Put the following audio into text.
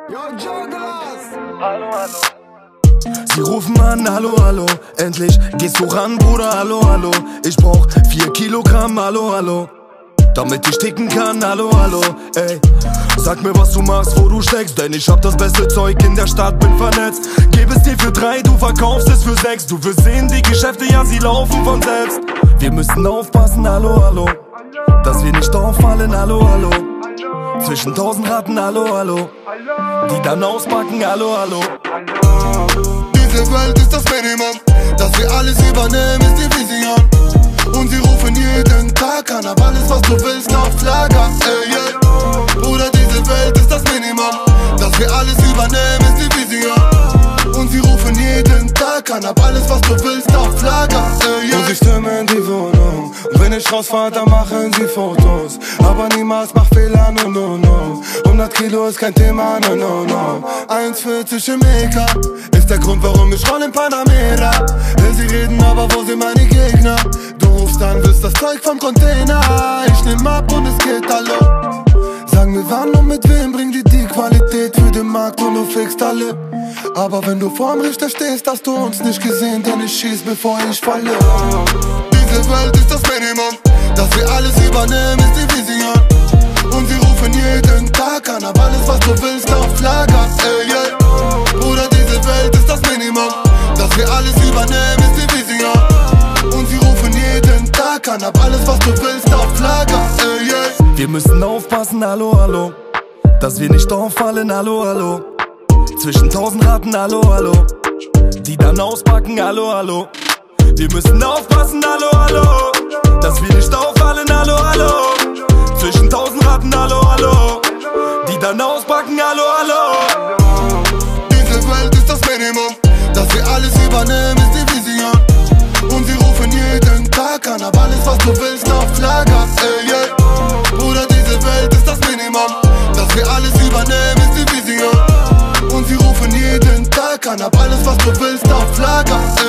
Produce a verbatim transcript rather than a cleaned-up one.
Hallo, hallo. Sie rufen an, hallo, hallo. Endlich gehst du ran, Bruder, hallo, hallo. Ich brauch vier Kilogramm, hallo, hallo. Damit ich ticken kann, hallo, hallo, ey. Sag mir, was du machst, wo du steckst, denn ich hab das beste Zeug in der Stadt, bin vernetzt. Geb es dir für drei, du verkaufst es für sechs. Du wirst sehen, die Geschäfte, ja, sie laufen von selbst. Wir müssen aufpassen, hallo, hallo, dass wir nicht auffallen, hallo, hallo. Zwischen tausend Ratten, hallo, hallo, die dann auspacken, hallo, hallo. Diese Welt ist das Minimum, dass wir alles übernehmen, ist die Vision. Und sie rufen jeden Tag an, aber alles was du willst auf Lager, ey, yeah. Bruder, diese Welt ist das Minimum, dass wir alles übernehmen, ist die Vision. Und sie rufen jeden Tag an, aber alles was du willst auf Lager, ey, yeah. Und sie stürmen die Wohnung, und wenn ich rausfahr, dann machen sie Fotos. Aber niemals mach Fehler, no, no, no. hundert Kilo ist kein Thema, no, no, no. eins vierzig im E K ist der Grund, warum ich roll in Panamera. Will sie reden, aber wo sind meine Gegner? Du rufst an, willst das Zeug vom Container. Ich nehm ab und es geht, hallo. Sag mir wann und mit wem bringt die die Qualität für den Markt und du fickst alle. Aber wenn du vorm Richter stehst, hast du uns nicht gesehen, denn ich schieß bevor ich falle. Diese Welt ist das Minimum, dass wir alles übernehmen, ist die Vision. Und sie rufen jeden Tag an, aber alles was du willst auf Lager, ey, yeah. Bruder, diese Welt ist das Minimum, dass wir alles übernehmen, ist die Vision. Und sie rufen jeden Tag an, aber alles was du willst auf Lager, ey, yeah. Wir müssen aufpassen, hallo, hallo, dass wir nicht auffallen, hallo, hallo. Zwischen tausend Ratten, hallo, hallo, die dann auspacken, hallo, hallo. Wir müssen aufpassen, hallo, hallo, dass wir nicht auffallen, hallo, hallo. Zwischen tausend Ratten, hallo, hallo, die dann auspacken, hallo, hallo. Diese Welt ist das Minimum, dass wir alles übernehmen, ist die Vision. Und sie rufen jeden Tag an, aber alles was du willst auf Lager, ey, yeah. Bruder, diese Welt ist das Minimum, dass wir alles übernehmen, ist die Vision. Und sie rufen jeden Tag an, aber alles was du willst auf Lager, ey.